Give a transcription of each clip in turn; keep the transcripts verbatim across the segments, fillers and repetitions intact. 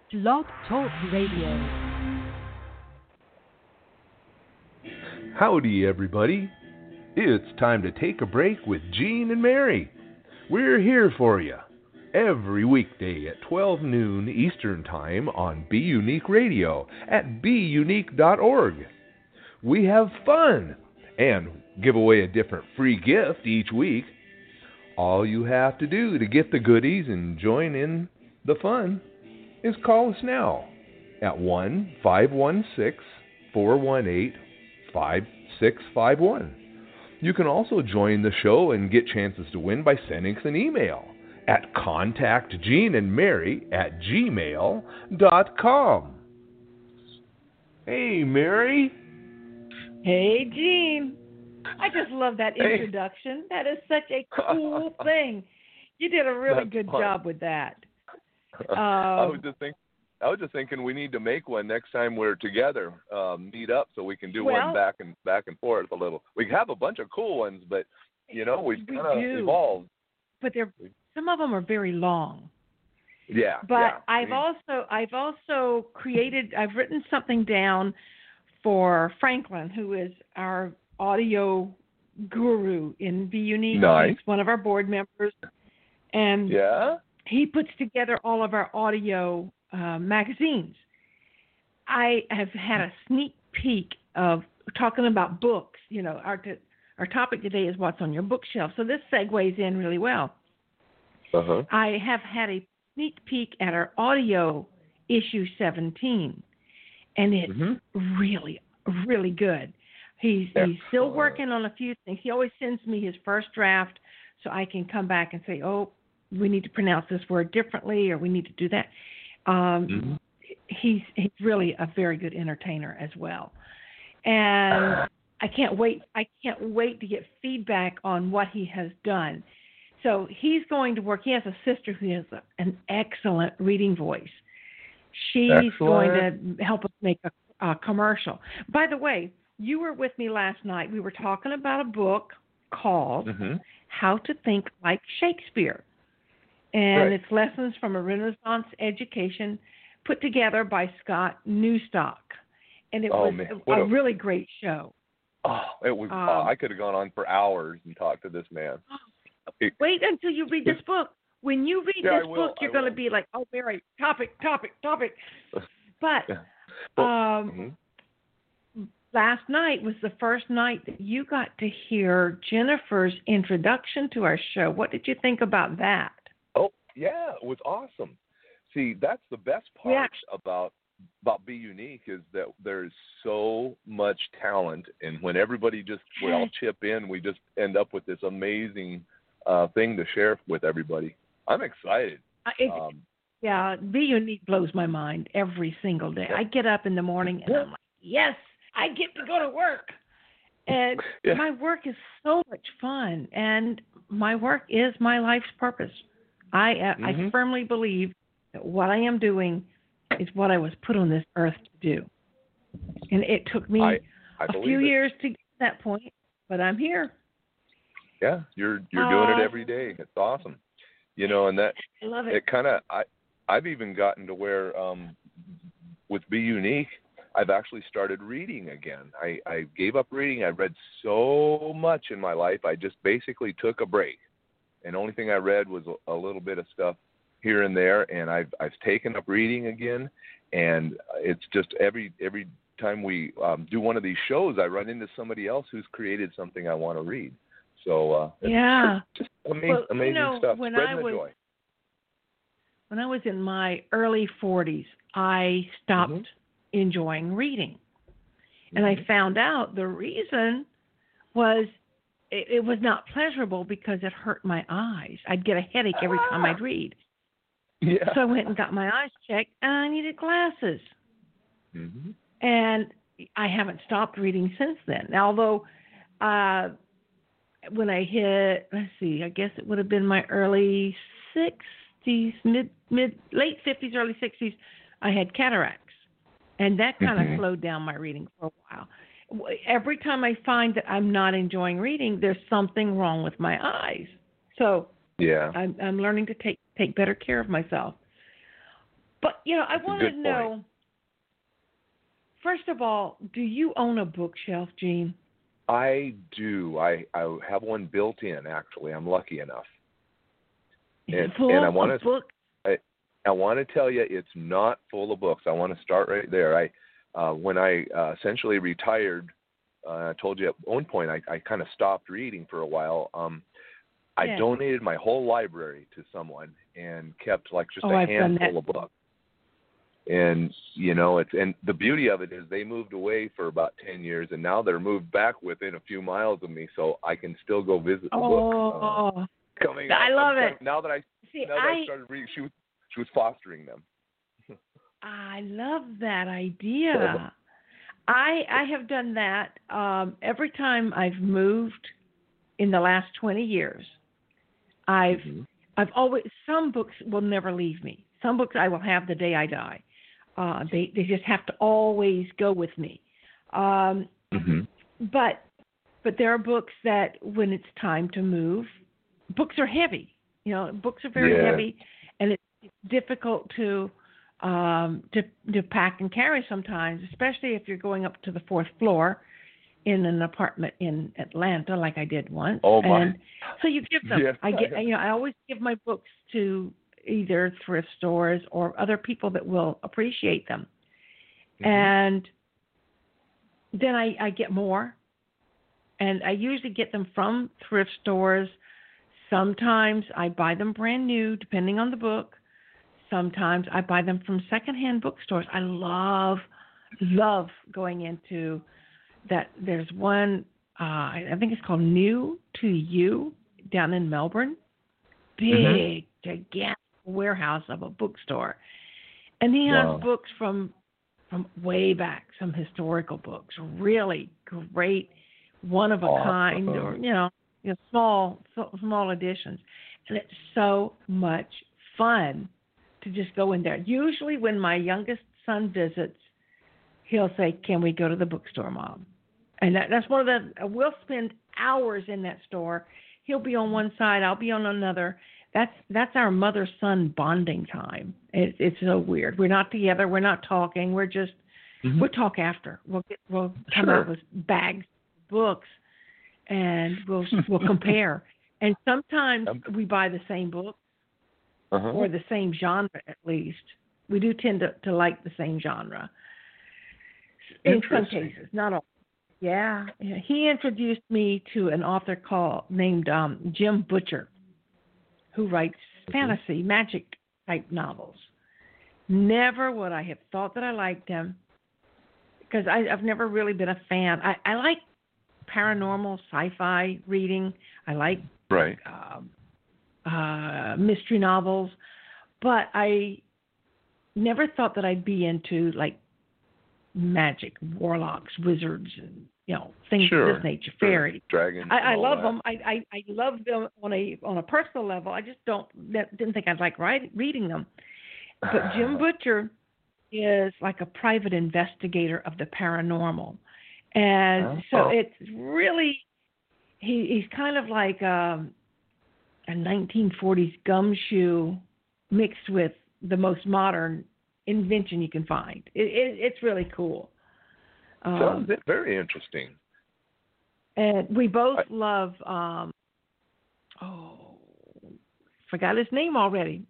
Blog Talk Radio. Howdy, everybody. It's time to take a break with Gene and Mary. We're here for you every weekday at twelve noon Eastern Time on Be Unique Radio at be unique dot org. We have fun and give away a different free gift each week. All you have to do to get the goodies and join in the fun is call us now at one five one six, four one eight, five six five one. You can also join the show and get chances to win by sending us an email at contact gene and mary at gmail dot com. Hey, Mary. Hey, Gene. I just love that Hey. introduction. That is such a cool thing. You did a really That's good fun. job with that. I Um, was just think, I was just thinking we need to make one next time we're together, um, meet up so we can do Well- one back and back and forth a little. We have a bunch of cool ones, but you know we've We kind of do. evolved. but they're some of them are very long. Yeah, But yeah. I've We- also I've also created I've written something down for Franklin, who is our audio guru in Be Unique. Nice. He's one of our board members, and yeah. he puts together all of our audio uh, magazines. I have had a sneak peek of talking about books. You know, our t- our topic today is what's on your bookshelf, so this segues in really well. Uh huh. I have had a sneak peek at our audio issue seventeen, and it's Mm-hmm. really, really good. He's he's still working on a few things. He always sends me his first draft so I can come back and say, oh, we need to pronounce this word differently, or we need to do that. Um, Mm-hmm. He's he's really a very good entertainer as well, and I can't wait. I can't wait to get feedback on what he has done. So he's going to work. He has a sister who has a, an excellent reading voice. She's going Excellent. to help us make a, a commercial. By the way, you were with me last night. We were talking about a book called Mm-hmm. How to Think Like Shakespeare. And Right. it's lessons from a Renaissance education put together by Scott Newstock. And it Oh, was man. a, What a a- really great show. Oh, it was. Um, uh, I could have gone on for hours and talked to this man. It- Wait until you read this book. When you read Yeah, I this will, book, you're I going to will. be like, oh, Mary, topic, topic, topic. But Yeah. Well, um, mhm. last night was the first night that you got to hear Jennifer's introduction to our show. What did you think about that? Oh, yeah, it was awesome. See, that's the best part Yeah. about about Be Unique is that there's so much talent, and when everybody just we all chip in, we just end up with this amazing uh, thing to share with everybody. I'm excited. Uh, It, Um, yeah, Be Unique blows my mind every single day. I get up in the morning and I'm like, yes, I get to go to work. And Yeah. my work is so much fun, and my work is my life's purpose. I uh, I Mhm. firmly believe that what I am doing is what I was put on this earth to do. And it took me I, I a believe few it. years to get to that point, but I'm here. Yeah, you're you're doing it Uh, every day. It's awesome. You know, and that I love it. it kind of I I've even gotten to where um with Be Unique I've actually started reading again. I I gave up reading. I read so much in my life. I just basically took a break, and the only thing I read was a, a little bit of stuff here and there. And I've I've taken up reading again, and it's just every every time we um, do one of these shows, I run into somebody else who's created something I want to read. So uh, it's Yeah. just amazing, Well, you amazing know, stuff. when Spreading I the was- joy. When I was in my early forties, I stopped Mhm. enjoying reading. And I Mhm. found out the reason was it, it was not pleasurable because it hurt my eyes. I'd get a headache every time I'd read. Yeah. So I went and got my eyes checked, and I needed glasses. hmm And I haven't stopped reading since then. Although, uh, when I hit, let's see, I guess it would have been my early sixties, mid, mid, late fifties, early sixties, I had cataracts. And that kind of Mhm. slowed down my reading for a while. Every time I find that I'm not enjoying reading, there's something wrong with my eyes. So Yeah. I'm, I'm learning to take, take better care of myself. But, you know, I That's a want to good know, point. first of all, do you own a bookshelf, Gene? I do. I, I have one built in, actually. I'm lucky enough. Is And, it full and I want of to books? I, I want to tell you, it's not full of books. I want to start right there. I uh, when I uh, essentially retired, uh, I told you at one point I, I kind of stopped reading for a while. Um, I Yeah. donated my whole library to someone and kept like just Oh, a I've done handful that. of books. And you know, it's and the beauty of it is they moved away for about ten years, and now they're moved back within a few miles of me, so I can still go visit the book. Oh, Uh, coming I up, love I'm kind it. of- now that I See, now that I I started reading, she was she was fostering them. I love that idea. I I have done that um, every time I've moved in the last twenty years. I've Mm-hmm. I've always some books will never leave me. Some books I will have the day I die. Uh, they they just have to always go with me. Um, Mm-hmm. but but there are books that when it's time to move, books are heavy. You know, books are very Yeah. heavy, and it's difficult to um, to to pack and carry sometimes, especially if you're going up to the fourth floor in an apartment in Atlanta, like I did once. Oh my! And so you give them. Yes, I get. I- You know, I always give my books to either thrift stores or other people that will appreciate them, Mhm. and then I, I get more, and I usually get them from thrift stores. Sometimes I buy them brand new, depending on the book. Sometimes I buy them from secondhand bookstores. I love, love going into that. There's one, uh, I think it's called New to You down in Melbourne. Big, Mhm. gigantic warehouse of a bookstore. And he has Wow. books from from way back, some historical books, really great, one of a Awesome. kind, or you know, you know small so, small editions, and it's so much fun to just go in there. Usually, when my youngest son visits, he'll say, "Can we go to the bookstore, Mom?" And that, that's one of the. We'll spend hours in that store. He'll be on one side, I'll be on another. That's that's our mother-son bonding time. It, it's so weird. We're not together. We're not talking. We're just Mhm. we'll talk after. We'll get, we'll come Sure. out with bags of books, and we'll we'll compare. And sometimes Um, we buy the same book Uh-huh. or the same genre at least. We do tend to, to like the same genre. In some Interesting. cases, not all. Yeah, yeah. He introduced me to an author called named um, Jim Butcher, who writes Mhm. fantasy, magic type novels. Never would I have thought that I liked him because I, I've never really been a fan. I, I like paranormal, sci-fi reading. I like Right. um, uh, mystery novels, but I never thought that I'd be into like magic, warlocks, wizards, and you know things Sure. of this nature, Sure. fairies. Dragons. I, and I all love that. them. I, I I love them on a on a personal level. I just don't that, didn't think I'd like write, reading them. But Jim Butcher is like a private investigator of the paranormal, and so Oh. it's really he he's kind of like um, a nineteen forties gumshoe mixed with the most modern invention you can find. It, it, it's really cool. Um, Sounds very interesting. and we both I- love. Um, oh, forgot his name already.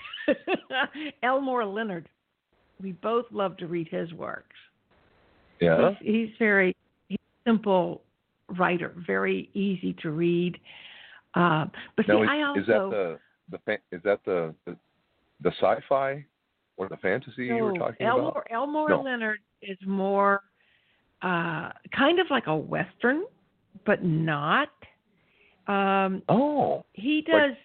Elmore Leonard. We both love to read his works. Yeah. He's, he's very he's a simple writer, very easy to read. Uh, but see, Now, is, I also is that the the fa- is that the, the the sci-fi or the fantasy you were no, talking Elmore, about? Elmore No. Leonard is more uh, kind of like a Western, but not. Um, Oh, he does.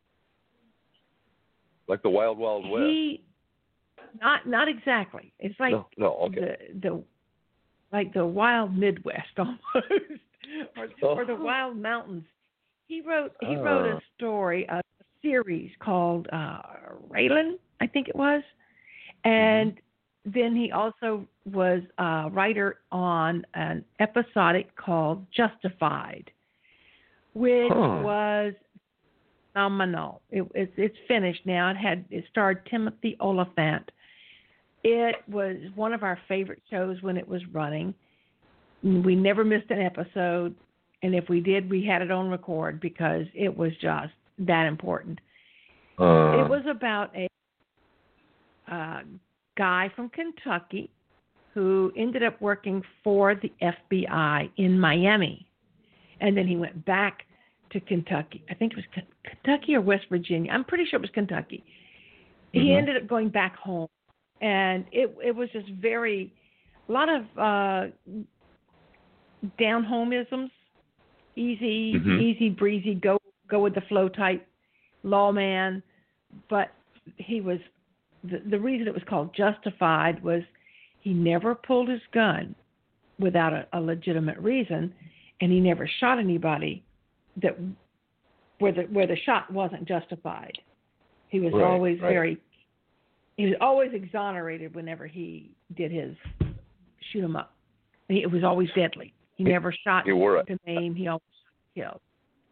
like the Wild Wild West. He not not exactly. It's like no, no, okay. the the like the wild Midwest almost, or, or the Oh. wild mountains. He wrote he wrote a Ah. story, a series called uh, Raylan, I think it was, and then he also was a writer on an episodic called Justified, which Huh. was phenomenal. It, it's it's finished now. It had it starred Timothy Oliphant, It was one of our favorite shows when it was running. We never missed an episode, and if we did, we had it on record because it was just that important. Uh, it was about a uh, guy from Kentucky who ended up working for the F B I in Miami, and then he went back to Kentucky. I think it was Kentucky or West Virginia. I'm pretty sure it was Kentucky. Mm-hmm. He ended up going back home, and it it was just very, a lot of uh, down homeisms, easy, mm-hmm. easy breezy, go go with the flow type lawman. But he was, the, the reason it was called Justified was he never pulled his gun without a, a legitimate reason, and he never shot anybody that where the where the shot wasn't justified. He was right, always right. very, he was always exonerated whenever he did his shoot 'em up. It was always deadly. He never shot he wore a, to maim. He always killed.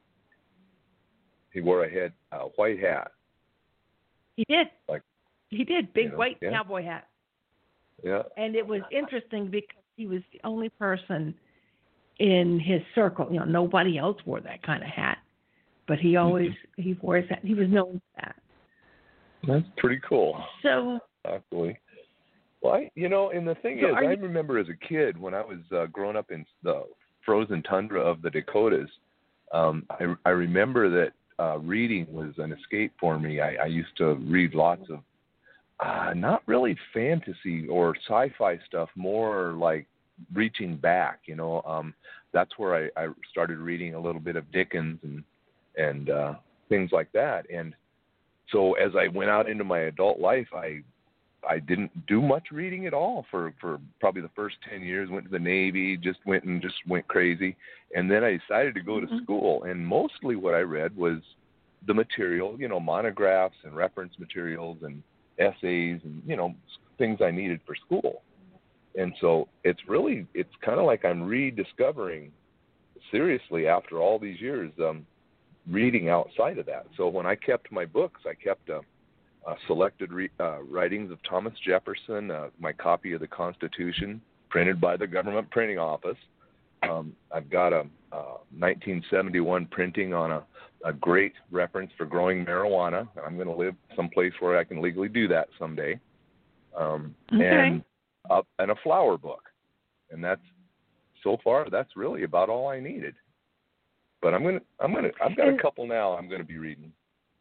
He wore a head, a white hat. He did. Like he did. Big you know, white yeah. cowboy hat. Yeah. And it was interesting because he was the only person in his circle. You know, nobody else wore that kind of hat, but he always mm-hmm. he wore his hat. He was known for that. That's pretty cool. So actually. Well, I, you know, and the thing so is, I you, remember as a kid when I was uh, growing up in the frozen tundra of the Dakotas, um, I, I remember that uh, reading was an escape for me. I, I used to read lots of, uh, not really fantasy or sci-fi stuff, more like reaching back, you know. Um, that's where I, I started reading a little bit of Dickens and, and uh, things like that. And so as I went out into my adult life, I I didn't do much reading at all for, for probably the first ten years. Went to the Navy, just went and just went crazy. And then I decided to go mm-hmm. to school. And mostly what I read was the material, you know, monographs and reference materials and essays and, you know, things I needed for school. And so it's really, it's kind of like I'm rediscovering seriously after all these years um, reading outside of that. So when I kept my books, I kept a, Uh, selected re- uh, writings of Thomas Jefferson, uh, my copy of the Constitution, printed by the government printing office. Um, I've got a, a nineteen seventy-one printing on a, a great reference for growing marijuana. I'm going to live someplace where I can legally do that someday. Um, okay. And uh, and a flower book, and that's so far that's really about all I needed. But I'm gonna I'm gonna I've got a couple now I'm going to be reading.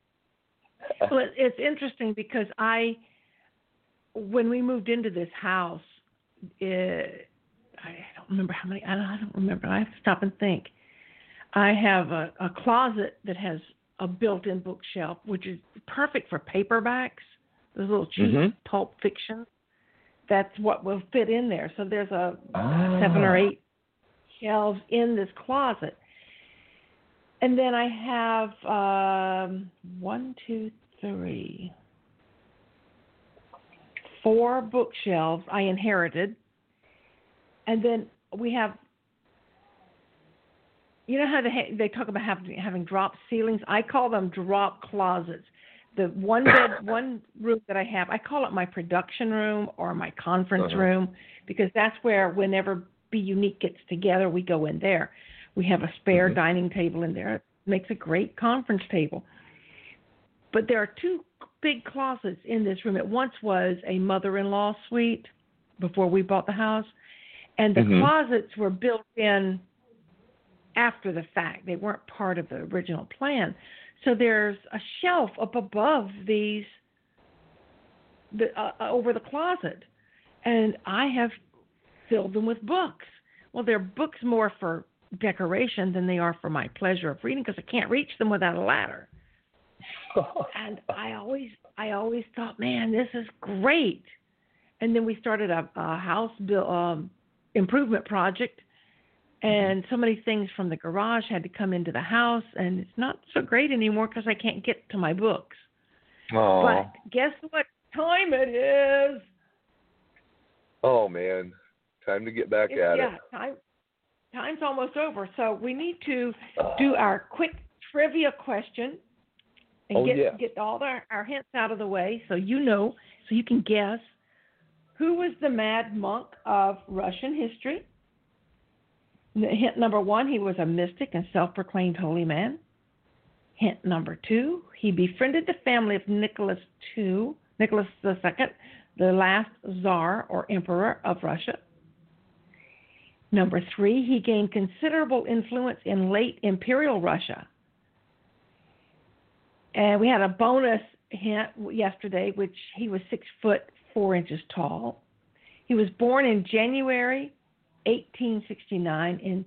Well, it's interesting because I, when we moved into this house, it, I don't remember how many, I don't, I don't remember. I have to stop and think. I have a, a closet that has a built-in bookshelf, which is perfect for paperbacks, those little cheap mm-hmm. pulp fiction. That's what will fit in there. So there's a ah. seven or eight shelves in this closet. And then I have um, one, two, three, four bookshelves I inherited. And then we have, you know how they, they talk about having, having drop ceilings? I call them drop closets. The one bed, one room that I have, I call it my production room or my conference uh-huh. room, because that's where whenever Be Unique gets together, we go in there. We have a spare mm-hmm. dining table in there. It makes a great conference table. But there are two big closets in this room. It once was a mother-in-law suite before we bought the house. And the mm-hmm. closets were built in after the fact. They weren't part of the original plan. So there's a shelf up above these, the, uh, over the closet. And I have filled them with books. Well, they're books more for decoration than they are for my pleasure of reading, because I can't reach them without a ladder. And I always, I always thought, man, this is great. And then we started a, a house build, um, improvement project, and so many things from the garage had to come into the house, and it's not so great anymore because I can't get to my books. Aww. But guess what time it is? Oh man, time to get back it's, at yeah, it. Time, time's almost over, so we need to do our quick trivia question and oh, get yeah. get all our, our hints out of the way, so you know, so you can guess Who was the mad monk of Russian history? Hint number one, he was a mystic and self-proclaimed holy man. Hint number two, he befriended the family of Nicholas the Second, Nicholas the Second, the last Tsar or Emperor of Russia. Number three, he gained considerable influence in late Imperial Russia. And we had a bonus hint yesterday, which he was six foot four inches tall. He was born in January eighteen sixty-nine in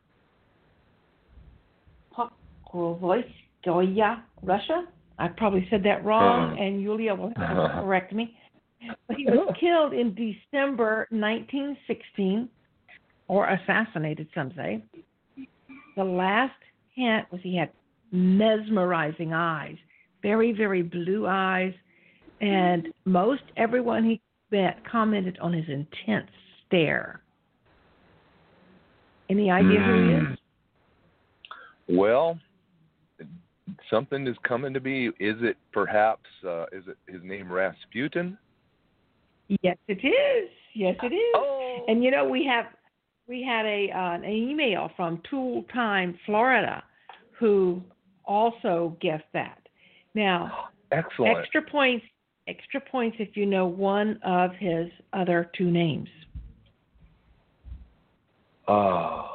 Pokrovskoye, Russia. I probably said that wrong, and Yulia will have to correct me. But he was killed in December nineteen sixteen, or assassinated, some say. The last hint was he had mesmerizing eyes, very, very blue eyes, and most everyone he met commented on his intense stare. Any idea mm. who he is? Well, something is coming to me. Is it perhaps, uh, is it his name Rasputin? Yes, it is. Yes, it is. Oh. And, you know, we have we had a uh, an email from Tool Time, Florida, who also guessed that. Now, excellent. Extra points, extra points if you know one of his other two names. Oh.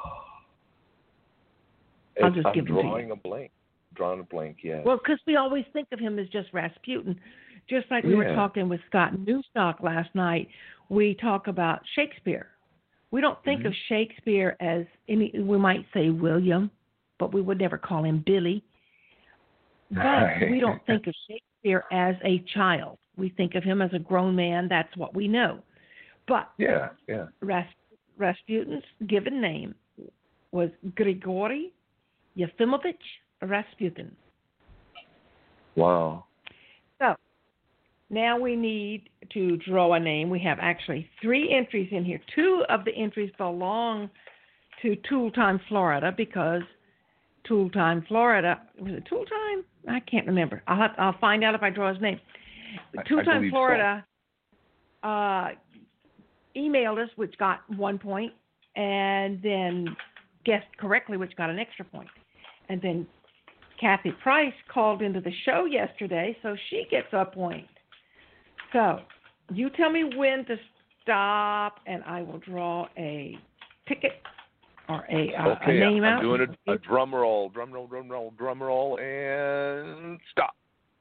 I'll just I'm give them to you. drawing a blank. Drawing a blank, yeah. Well, because we always think of him as just Rasputin. Just like we yeah. were talking with Scott Newstock last night, we talk about Shakespeare. We don't think mm-hmm. of Shakespeare as any, we might say William, but we would never call him Billy. But right. we don't think of Shakespeare as a child. We think of him as a grown man. That's what we know. But yeah, yeah. Ras- Rasputin's given name was Grigory Yefimovich Rasputin. Wow. So now we need to draw a name. We have actually three entries in here. Two of the entries belong to Tool Time, Florida, because Tool Time, Florida, was it Tool Time? I can't remember. I'll have, I'll find out if I draw his name. Tool Time, Florida so. uh, emailed us, which got one point, and then guessed correctly, which got an extra point. And then Kathy Price called into the show yesterday, so she gets a point. So you tell me when to stop, and I will draw a ticket or a, uh, okay, a name I'm out. I'm doing a, a drum roll, drum roll, drum roll, drum roll, and stop.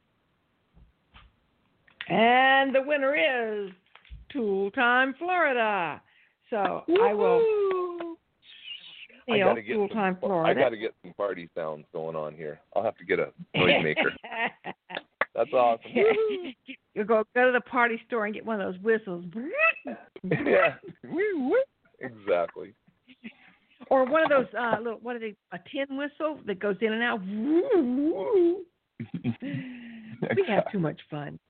And the winner is Tool Time, Florida. So Woo-hoo! I will I gotta get Tool some, Time, Florida. I got to get some party sounds going on here. I'll have to get a noisemaker. That's awesome. You go go to the party store and get one of those whistles. Yeah, exactly. Or one of those uh, little what are they? A tin whistle that goes in and out. We have too much fun.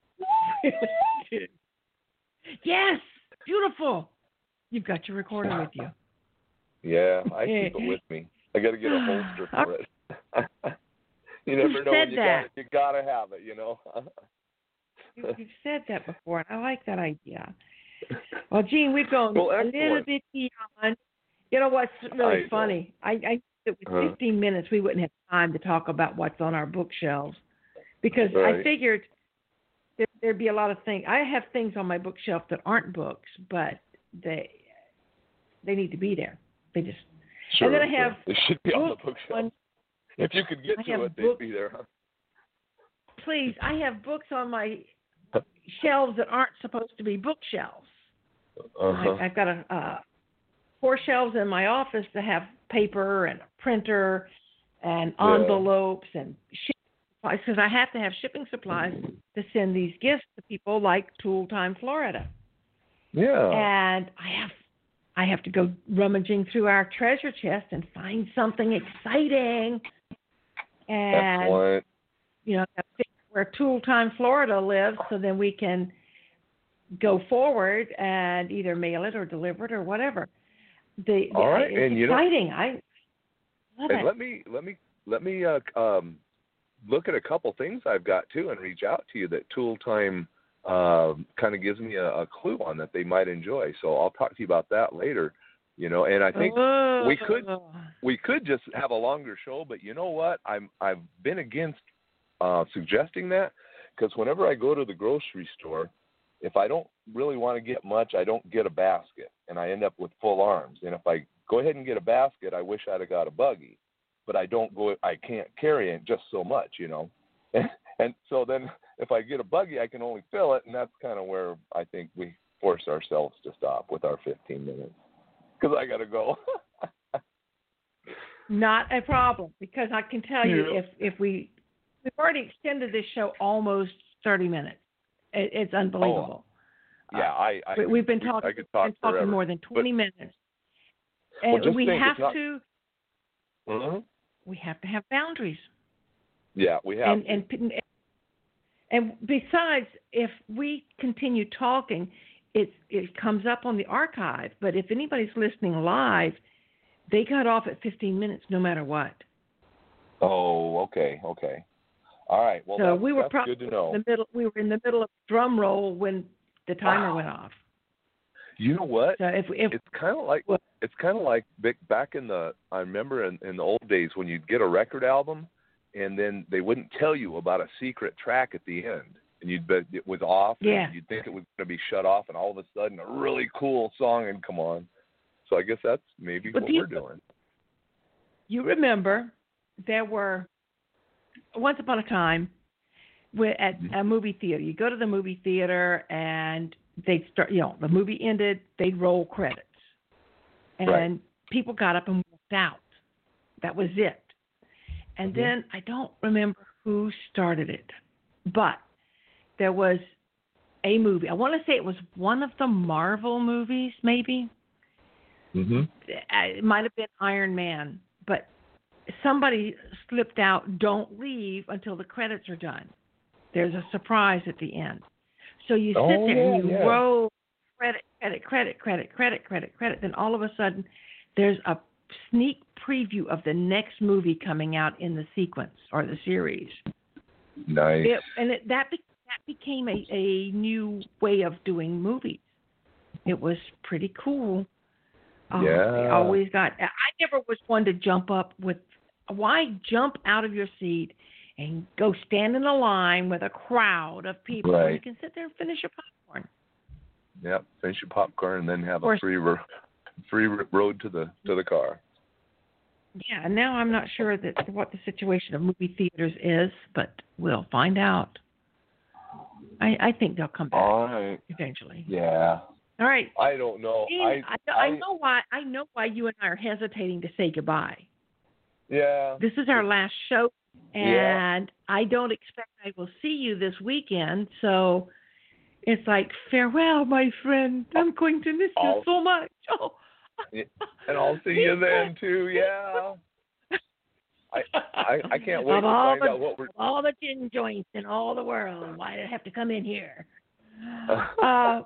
Yes, beautiful. You've got your recorder with you. Yeah, I keep it with me. I got to get a holster for it. You never know when you got it. You got to have it, you know. you, you've said that before, and I like that idea. Well, Gene, we've gone well, a little bit beyond. You know what's really I funny? I, I think that with uh-huh. fifteen minutes, we wouldn't have time to talk about what's on our bookshelves, because right. I figured there, there'd be a lot of things. I have things on my bookshelf that aren't books, but they they need to be there. They just sure, and then I have they should be on the bookshelf. On, if you could get I to it, book, they'd be there. Huh? Please, I have books on my shelves that aren't supposed to be bookshelves. Uh-huh. I, I've got a uh, four shelves in my office that have paper and a printer and yeah. envelopes and shipping supplies, because I have to have shipping supplies to send these gifts to people like Tool Time, Florida. Yeah. And I have I have to go rummaging through our treasure chest and find something exciting. And Excellent. you know, where Tool Time, Florida lives, so then we can go forward and either mail it or deliver it or whatever. The, the, All right, it's and you exciting. know, I love and it. let me let me let me uh, um, look at a couple things I've got too, and reach out to you that Tool Time uh, kind of gives me a, a clue on that they might enjoy. So I'll talk to you about that later. You know, and I think oh. we could we could just have a longer show, but you know what? I'm I've been against uh, suggesting that, because whenever I go to the grocery store, if I don't really want to get much, I don't get a basket, and I end up with full arms. And if I go ahead and get a basket, I wish I'd have got a buggy, but I don't go. I can't carry it just so much, you know. And, and so then if I get a buggy, I can only fill it, and that's kind of where I think we force ourselves to stop with our fifteen minutes. Because I got to go. Not a problem, because I can tell you, Yeah. if if we we've already extended this show almost thirty minutes. It, it's unbelievable. Oh, yeah, I, I we, we've been we, talking. I could talk been talking forever. more than twenty but, minutes, and well, just we think, have it's not, to. uh-huh. We have to have boundaries. Yeah, we have. And to. and and besides, if we continue talking, it it comes up on the archive. But if anybody's listening live, they cut off at fifteen minutes, no matter what. Oh, okay, okay. All right. Well, so that's, we were that's probably good to know. in the middle. We were in the middle of drum roll when the timer wow. went off. You know what? So if, if it's kind of like well, it's kind of like back in the. I remember in, in the old days when you'd get a record album, and then they wouldn't tell you about a secret track at the end, and you'd bet it was off. Yeah. And you'd think it was going to be shut off, and all of a sudden a really cool song would come on. So I guess that's maybe but what you, we're doing. You remember there were once upon a time at a movie theater. You go to the movie theater and they'd start, you know, the movie ended, they'd roll credits. And right. people got up and walked out. That was it. And mm-hmm. then I don't remember who started it, but there was a movie. I want to say it was one of the Marvel movies, maybe. Mm-hmm. It might have been Iron Man, but somebody slipped out, don't leave until the credits are done. There's a surprise at the end. So you sit oh, there and you yeah. roll credit, credit, credit, credit, credit, credit, credit. Then all of a sudden there's a sneak preview of the next movie coming out in the sequence or the series. Nice. It, and it, that, be, that became a, a new way of doing movies. It was pretty cool. Oh, yeah. They always got. I never was one to jump up with. Why jump out of your seat and go stand in a line with a crowd of people? Right. When you can sit there and finish your popcorn. Yep, finish your popcorn and then have or, a free ro- free road to the to the car. Yeah, and now I'm not sure that what the situation of movie theaters is, but we'll find out. I, I think they'll come back All right. eventually. Yeah. All right. I don't know. Gene, I, I, I know why. I know why you and I are hesitating to say goodbye. Yeah. This is our last show, and yeah. I don't expect I will see you this weekend. So it's like, farewell, my friend. I'm going to miss I'll, you so much. Oh. And I'll see you then too. Yeah. I I, I can't wait of to all find the, out what we're. All the gin joints in all the world. Why did I have to come in here? Uh,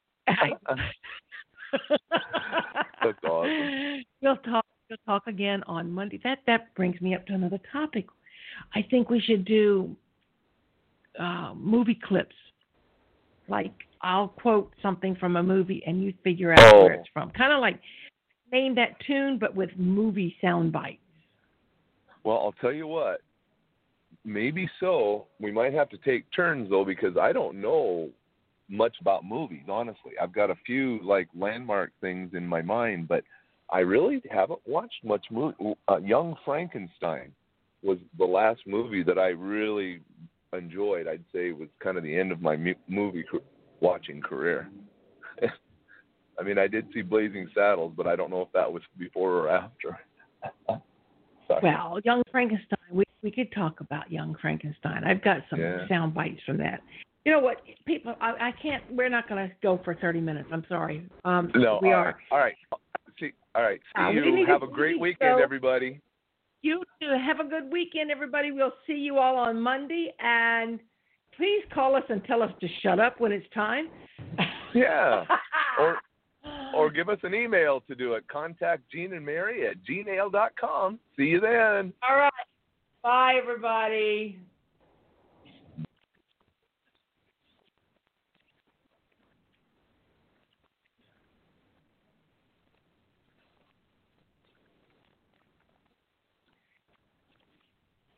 That's awesome. We'll talk. We'll talk again on Monday. That that brings me up to another topic. I think we should do uh, movie clips. Like I'll quote something from a movie, and you figure out oh. where it's from. Kind of like name that tune, but with movie sound bites. Well, I'll tell you what. Maybe so. We might have to take turns though, because I don't know much about movies, honestly. I've got a few like landmark things in my mind, but I really haven't watched much movie. Uh, Young Frankenstein was the last movie that I really enjoyed. I'd say it was kind of the end of my mu- movie co- watching career. I mean, I did see Blazing Saddles, but I don't know if that was before or after. Well, Young Frankenstein, we we could talk about Young Frankenstein. I've got some yeah. sound bites from that. You know what, people, I, I can't, we're not going to go for thirty minutes. I'm sorry. Um, no, we all are. Right. All right. See, all right. See uh, you. Have a great weekend, so, everybody. You too. Have a good weekend, everybody. We'll see you all on Monday. And please call us and tell us to shut up when it's time. Yeah. or or give us an email to do it. Contact Gene and Mary at gmail dot com. See you then. All right. Bye, everybody.